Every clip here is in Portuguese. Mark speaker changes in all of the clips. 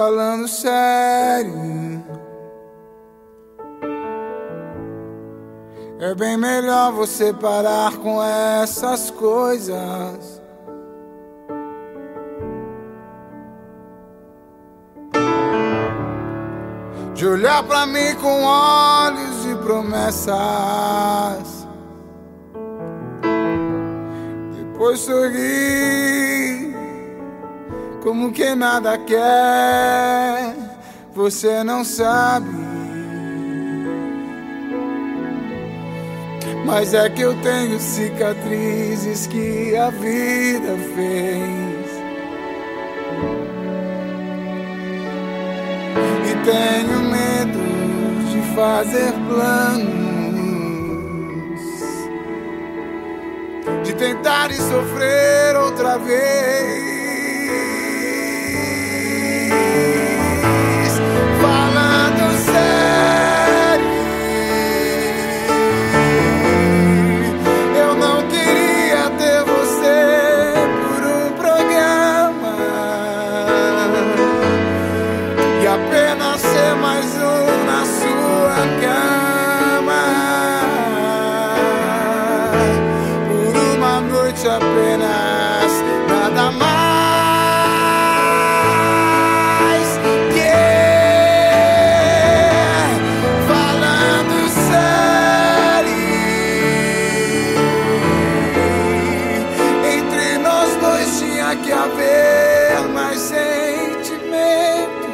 Speaker 1: falando sério. É bem melhor você parar com essas coisas. De olhar pra mim com olhos de promessas, depois sorrir como quem nada quer. Você não sabe, mas é que eu tenho cicatrizes que a vida fez. E tenho medo de fazer planos, de tentar e sofrer outra vez. Falando sério, eu não queria ter você por um programa e apenas ser mais um na sua cama, por uma noite apenas, nada mais. Falando sério, entre nós dois tinha que haver mais sentimento.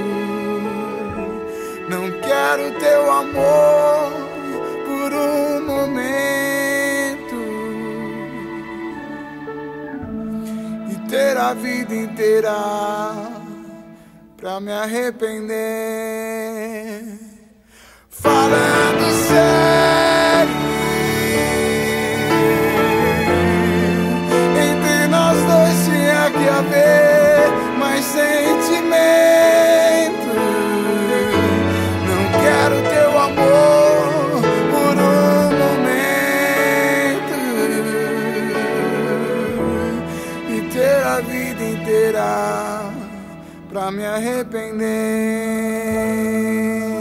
Speaker 1: Não quero teu amor por um momento e ter a vida inteira pra me arrepender. Falando sério, entre nós dois tinha que haver mais sentimento. Não quero teu amor por um momento e ter a vida inteira pra me arrepender.